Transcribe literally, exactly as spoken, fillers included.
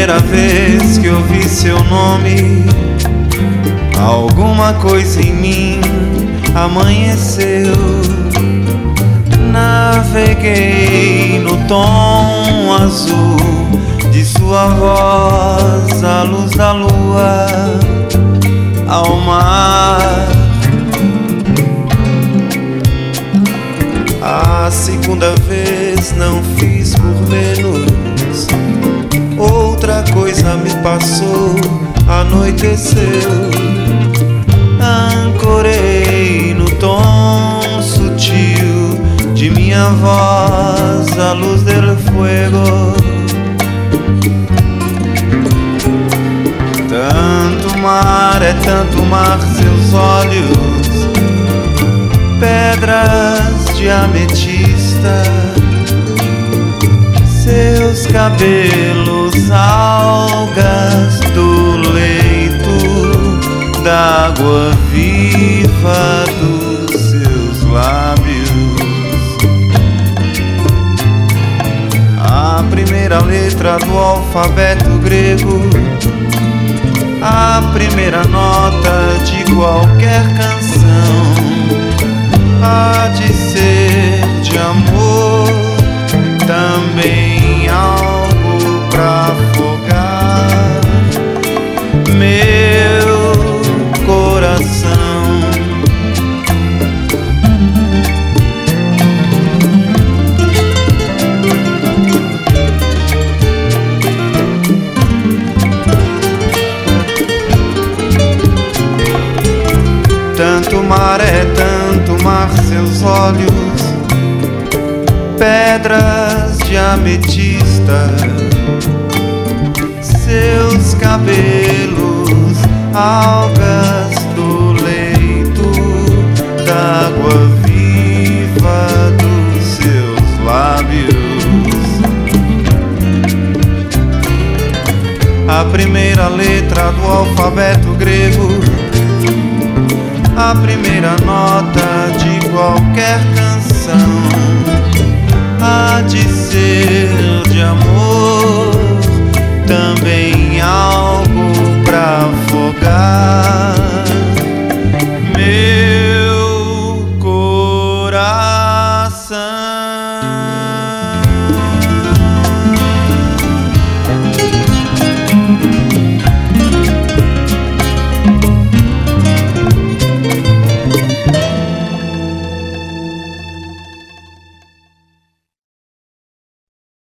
primeira vez que ouvi seu nome, alguma coisa em mim amanheceu. Naveguei no tom azul de sua voz, a luz da lua ao mar. A segunda vez não fiz por menos, outra coisa me passou, anoiteceu. Ancorei no tom sutil de minha voz, a luz del fuego. Tanto mar é tanto mar, seus olhos, pedras de ametista, seus cabelos, algas do leito d'água viva dos seus lábios. A primeira letra do alfabeto grego, a primeira nota de qualquer canção, há de ser de amor, também algo pra afogar meu coração. Tanto mar é tanto mar, seus olhos, pedras de ametista, seus cabelos, algas do leito d'água viva dos seus lábios. A primeira letra do alfabeto grego, a primeira nota de qualquer canção, há de ser de amor,